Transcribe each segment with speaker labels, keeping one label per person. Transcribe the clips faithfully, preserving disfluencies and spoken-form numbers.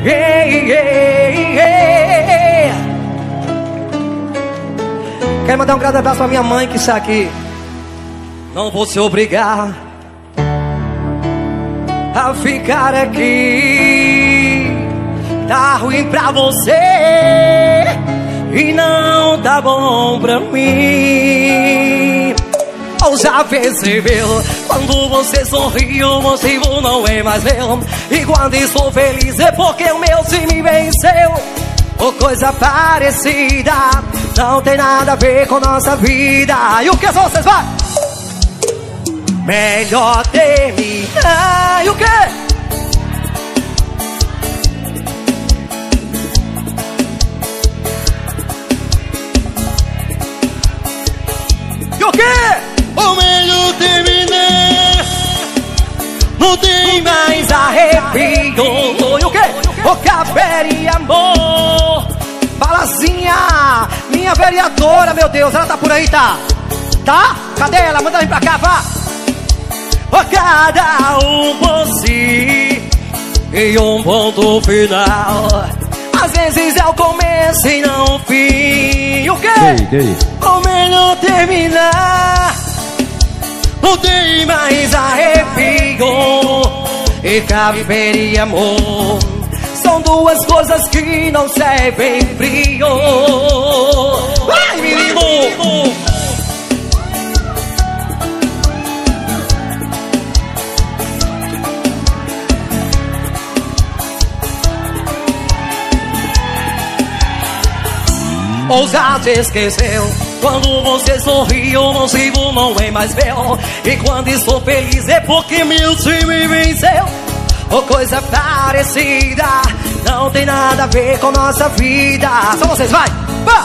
Speaker 1: yeah, yeah, yeah. Quero mandar um grande abraço pra minha mãe que está aqui. Não vou te obrigar a ficar aqui. Tá ruim pra você e não tá bom pra mim. Ou já percebeu? Quando você sorri, o motivo não é mais meu. E quando estou feliz é porque o meu time venceu. Ou coisa parecida, não tem nada a ver com nossa vida. E o que são vocês? Vai! Melhor terminar. E o quê? E o quê?
Speaker 2: O melhor terminar.
Speaker 1: Não tem mais arrepio. E o quê? O café e amor. Balazinha, minha vereadora, meu Deus, ela tá por aí, tá? Tá? Cadê ela? Manda vir pra cá, vá. O cada um por si e um ponto final. Às vezes é o começo e não o fim. E o quê?
Speaker 3: Ei, ei.
Speaker 1: O melhor terminar. Não tem mais arrepio. E café e amor são duas coisas que não servem frio. Vai, menino! Ou já te esqueceu? Quando você sorri, o motivo não é mais meu. E quando estou feliz é porque meu time venceu. Ou coisa parecida, não tem nada a ver com nossa vida. Só vocês, vai! Vá!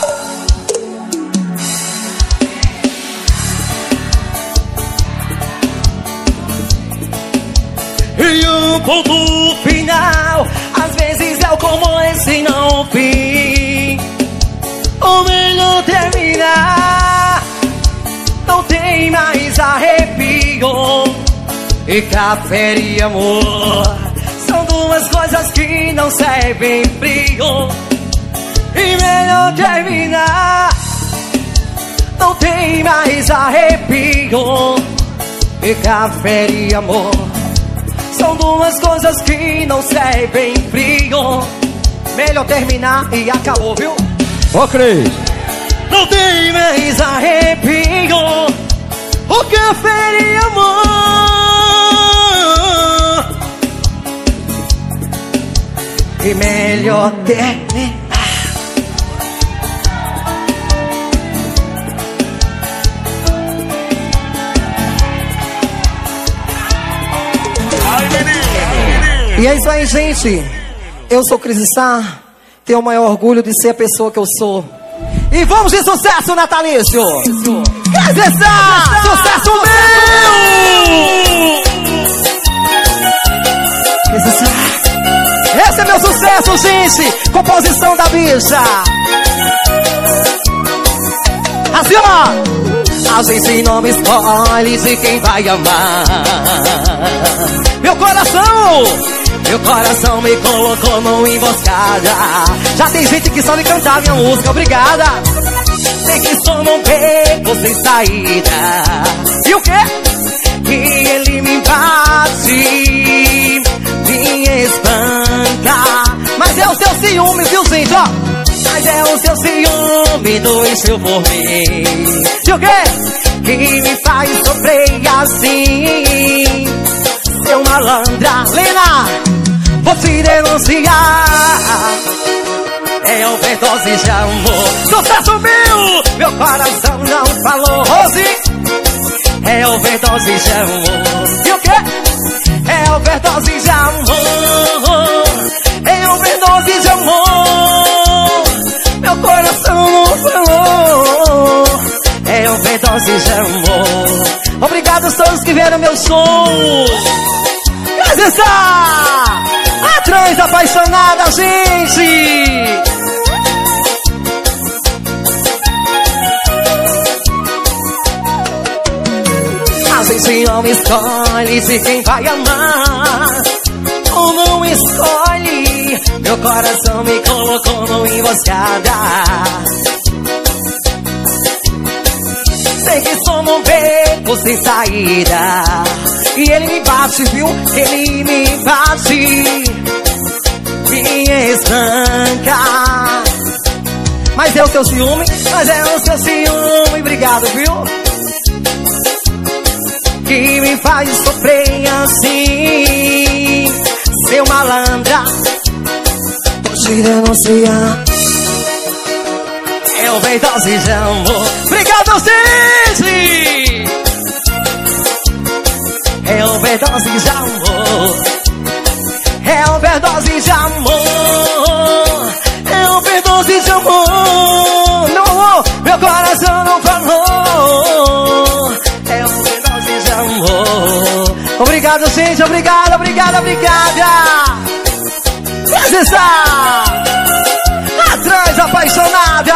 Speaker 1: E um ponto final. Às vezes é o começo e não o fim. O melhor terminar. Não tem mais arrepio. E café e amor são duas coisas que não servem frio. E melhor terminar. Não tem mais arrepio. E café e amor são duas coisas que não servem frio. Melhor terminar e acabou, viu?
Speaker 3: Ó, Cris.
Speaker 1: Não tem mais arrepio. O café e amor. E melhor terminar. E é isso aí, gente. Eu sou Cris Sá. Tenho o maior orgulho de ser a pessoa que eu sou. E vamos de sucesso natalício. Cris Sá, sucesso meu. Cris Sá. Esse é meu sucesso, gente. Composição da bicha. Assim, ó. A gente não escolhe de quem vai amar. Meu coração, meu coração me colocou numa emboscada. Já tem gente que sabe cantar minha música, obrigada. Sei que estou num beco sem saída. E o quê? Que ele me bate, me espanca. Mas é o seu ciúme, viu, gente, ó. Mas é o seu ciúme doeu por mim. E o quê? Que me faz sofrer assim. Seu malandra, Lena, vou te denunciar. É overdose de amor. Sucesso meu, meu coração não falou. Rose, é overdose de amor. E o quê? É overdose de amor. É overdose de amor. Meu coração não falou. É overdose de amor. Obrigado a todos que vieram meu show. Casa! A trans apaixonada, gente! A gente não escolhe de quem vai amar. Ou não escolhe. Meu coração me colocou numa emboscada. Sei que sou num beco sem saída. E ele me bate, viu? Ele me bate, me estanca. Mas é o seu ciúme, mas é o seu ciúme. Obrigado, viu? Que me faz sofrer assim. Seu malandra, vou te denunciar. É overdose de amor. Obrigado, Cici. É overdose de amor. É overdose de amor. É overdose de amor. Não, amor, meu coração não falou. É overdose de amor. Obrigado, gente, obrigado, obrigada, obrigada. Presta atenção. Atrás, apaixonada.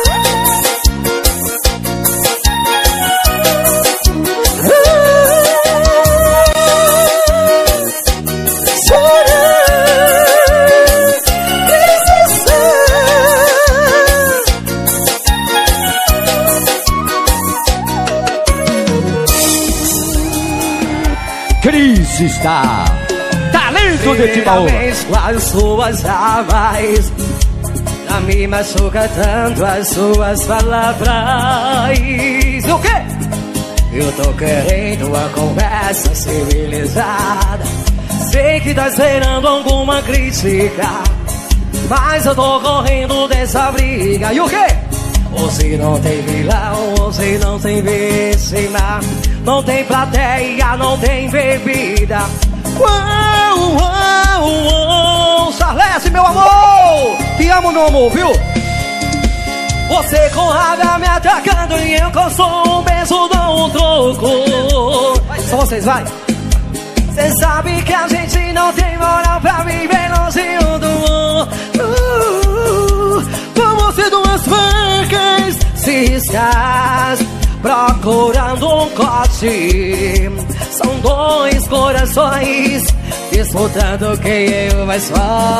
Speaker 3: Cris está talento de Timbaúba.
Speaker 1: Com as suas jamais já me machuca tanto as suas palavras. O quê? Eu tô querendo uma conversa civilizada. Sei que tá esperando alguma crítica, mas eu tô correndo dessa briga. E o quê? Hoje não tem vilão, hoje não tem vítima, não tem plateia, não tem bebida. Uau, uau, uau. Charlesse, meu amor, te amo, meu amor, viu? Você com raiva me atacando e eu com só um beijo dou um troco. Só vocês, vai. Cê sabe que a gente não tem moral pra viver longe um do outro. uh, Vamos ser duas facas. Se estás procurando um corte, são dois corações disputando quem é o mais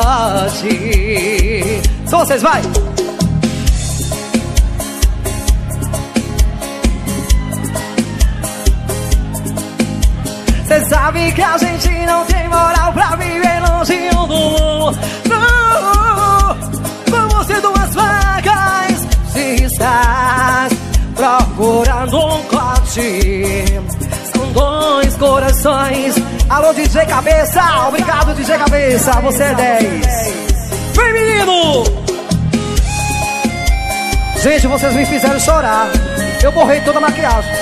Speaker 1: forte. Só vocês, vai! Cê sabe que a gente não tem moral pra viver longe um do outro. Vamos ser duas facas. Se estás procurando um corte, são dois corações. Alô, D J Cabeça, obrigado, D J Cabeça, você é dez. Vem, menino! Gente, vocês me fizeram chorar. Eu borrei toda a maquiagem.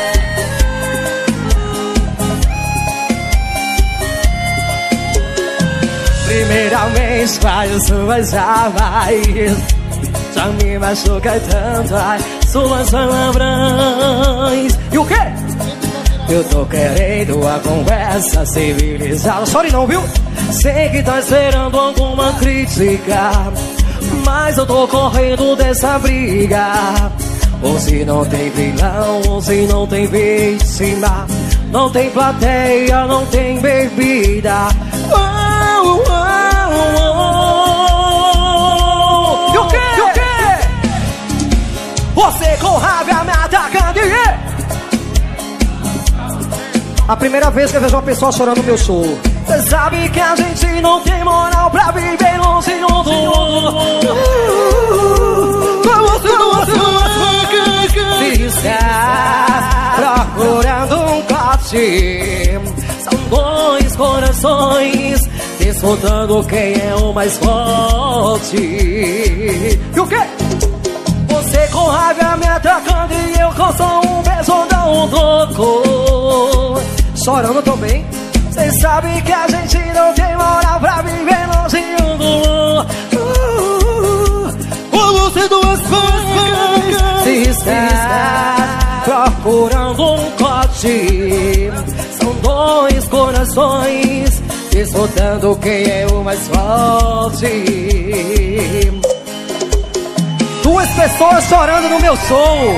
Speaker 1: Primeiramente, faz suas jamais já me machuca tanto as suas palavras. E o quê? Eu tô querendo uma conversa civilizada. Sorry não, viu? Sei que tá esperando alguma crítica, mas eu tô correndo dessa briga. Hoje não tem vilão, hoje não tem vítima, não tem plateia, não tem bebida. Oh, oh, oh, oh. E o quê? E o quê? Você com raiva me atacando e... A primeira vez que eu vejo uma pessoa chorando no meu show. Você sabe que a gente não tem moral pra viver longe um do outro. Vamos ser duas facas. Se está procurando um corte, são dois corações disputando quem é o mais forte. E o quê? Você com raiva me atacando e eu com só um beijo dou um troco. Chorando também. Cê sabe que a gente não tem moral pra viver longe um do outro. Vamos ser duas facas. Se está procurando um corte, são dois corações disputando quem é o mais forte. Duas pessoas chorando no meu show.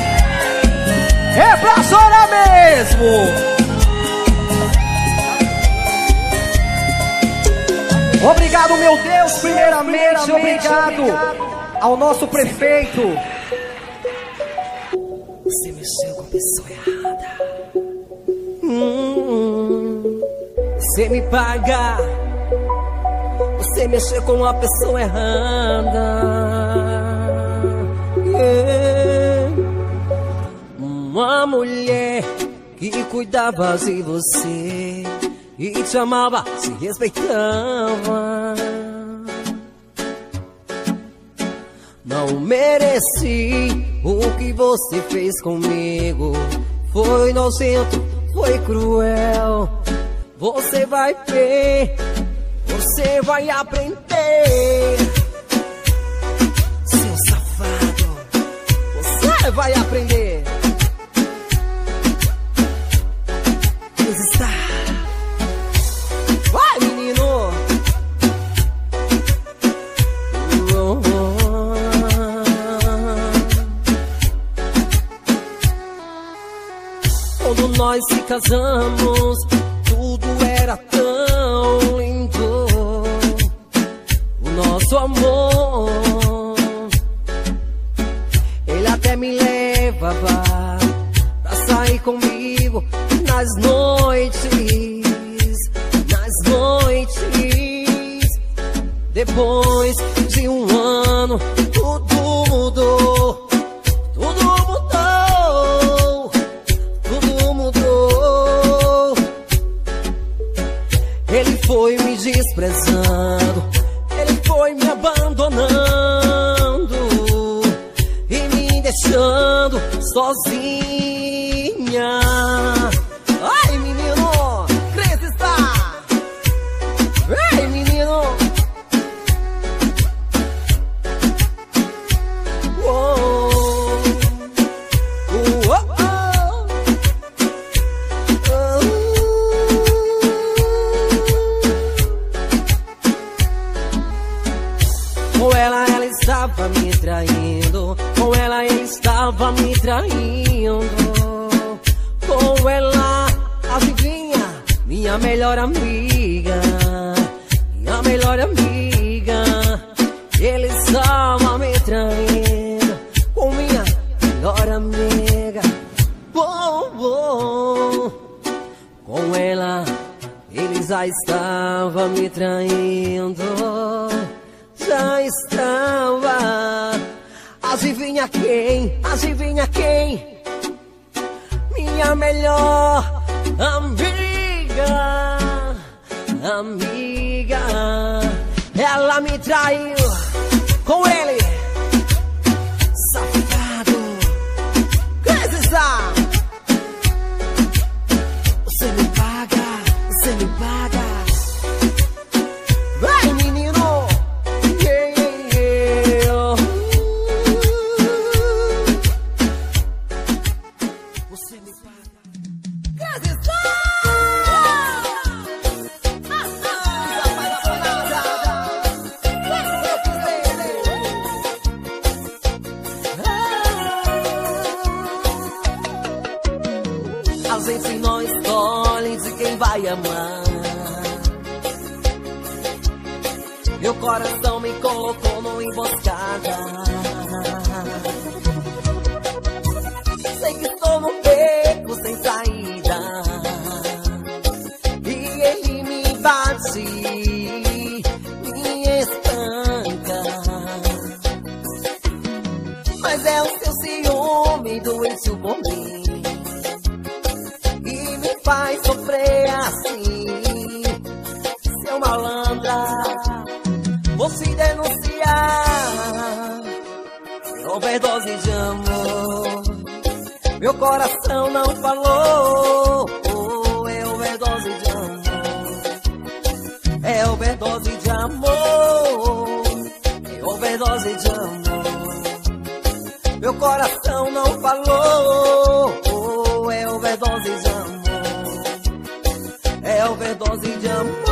Speaker 1: É pra chorar mesmo. Obrigado, meu Deus, primeiramente, obrigado ao nosso prefeito. Você mexeu com a pessoa errada. Hum, você me paga. Você mexeu com a pessoa errada. Yeah. Uma mulher que cuidava de você e te amava, te respeitava. Não mereci o que você fez comigo. Foi nojento, foi cruel. Você vai ver, você vai aprender. Seu safado, você vai aprender. Está. Vai, menino! Oh, oh, oh. Quando nós se casamos, tudo era tão lindo. O nosso amor, ele até me levava pra sair comigo nas noites, nas noites. Depois de um ano, tudo mudou, tudo mudou, tudo mudou. Ele foi me desprezando, ele foi me abandonando e me deixando sozinha. Ai, menino, Cris está. Ai, menino. Oh, oh, oh, oh. Com ela, ela estava me traindo. Com ela, ele estava me traindo. Com ela, adivinha, minha melhor amiga, minha melhor amiga, ele estava me traindo com minha melhor amiga. Oh, oh. Com ela, ele já estava me traindo, já estava. Adivinha quem, adivinha quem? Minha melhor amiga, amiga, ela me traiu com ele, safado. Que está? Você me paga, você me paga. Vai, menino, yeah, yeah. Você me paga. A gente não escolhe de quem vai amar. Meu coração me colocou numa emboscada. Sei que estou num beco sem saída e ele me bate, me estanca. Mas é o seu ciúme doentio por mim e me faz sofrer assim. Seu malandra, vou se denunciar. Overdose de amor, meu coração não falou. Oh, é overdose de amor, é overdose de amor, é overdose de amor. Meu coração não falou. Oh, é overdose de amor, é overdose de amor.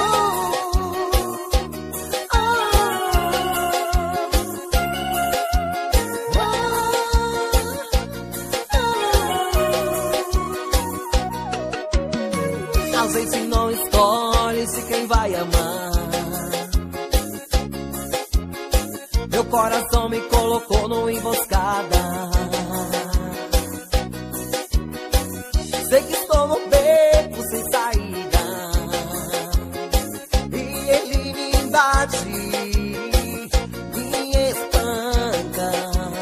Speaker 1: A gente não escolhe de quem vai amar. Meu coração me colocou numa emboscada. Sei que estou no beco sem saída, e ele me invade, me espanca.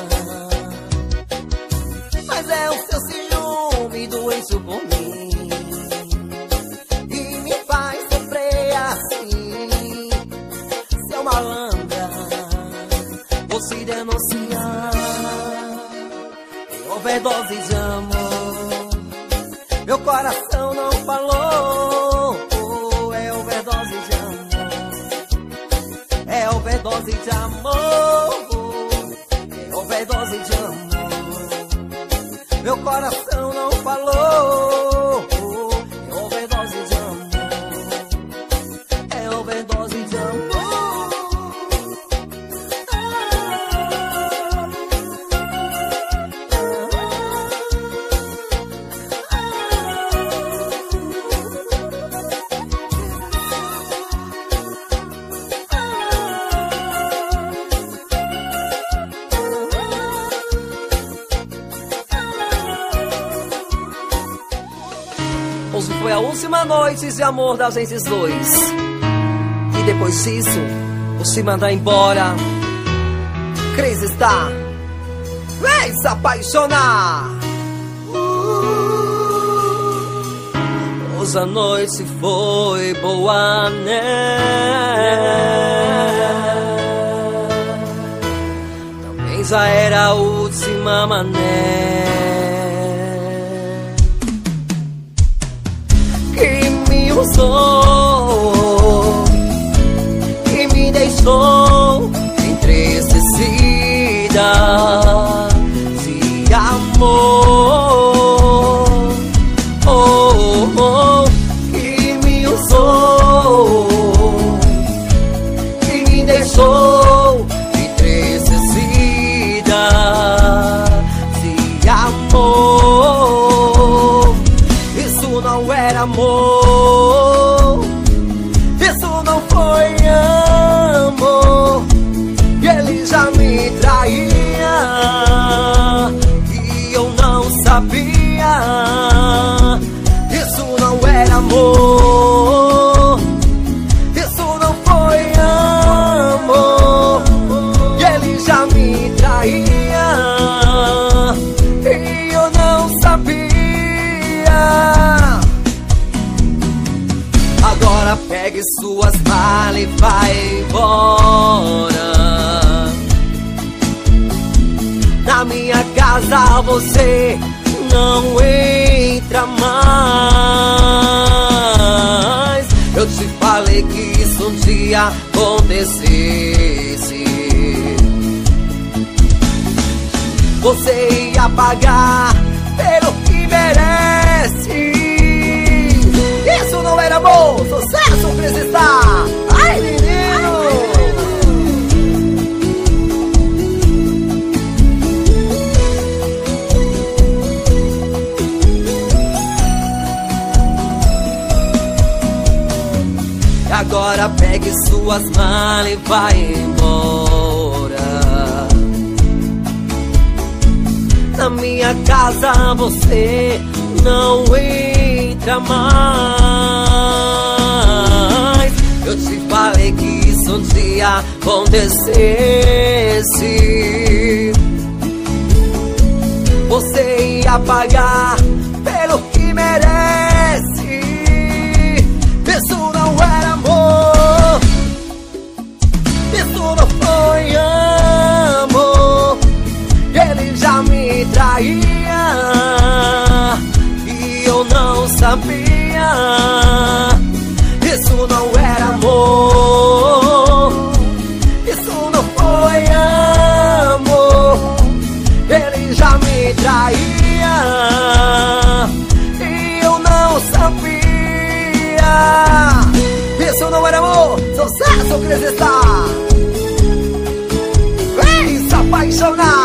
Speaker 1: Mas é o seu ciúme doente por mim, e me faz sofrer assim. Seu malandra, vou se denunciar. Tem overdose de amor. Meu coração não falou, oh, é overdose de amor. É overdose de amor, é overdose de amor. Meu coração não falou, oh, é overdose de amor. É overdose de amor. Hoje foi a última noite de amor da gente dois, e depois disso vou te mandar embora. Cris está, vem se apaixonar. Hoje a noite foi boa, né? Também já era a última, mané. Usou e me deixou entristecida de amor. Oh, oh, e me usou e me deixou entristecida de amor. Isso não era amor. E eu não sabia. Isso não era amor. Isso não foi amor. E ele já me traía, e eu não sabia. Agora pegue suas malas e vai embora. Na minha casa você não entra mais. Eu te falei que isso um dia acontecesse. Você ia pagar pelo que merece. Isso não era amor, sucesso precisa estar. Ai, menino! Agora pegue suas malas e vai embora. Na minha casa você não entra mais. Eu te falei que isso um dia acontecesse. Você ia pagar pelo que merece. Isso não era amor. Isso não foi amor. Ele já me traía, e eu não sabia. Isso não era amor. Isso não foi amor. Ele já me traía, e eu não sabia. Isso não era amor, sucesso que está. Vem se apaixonar.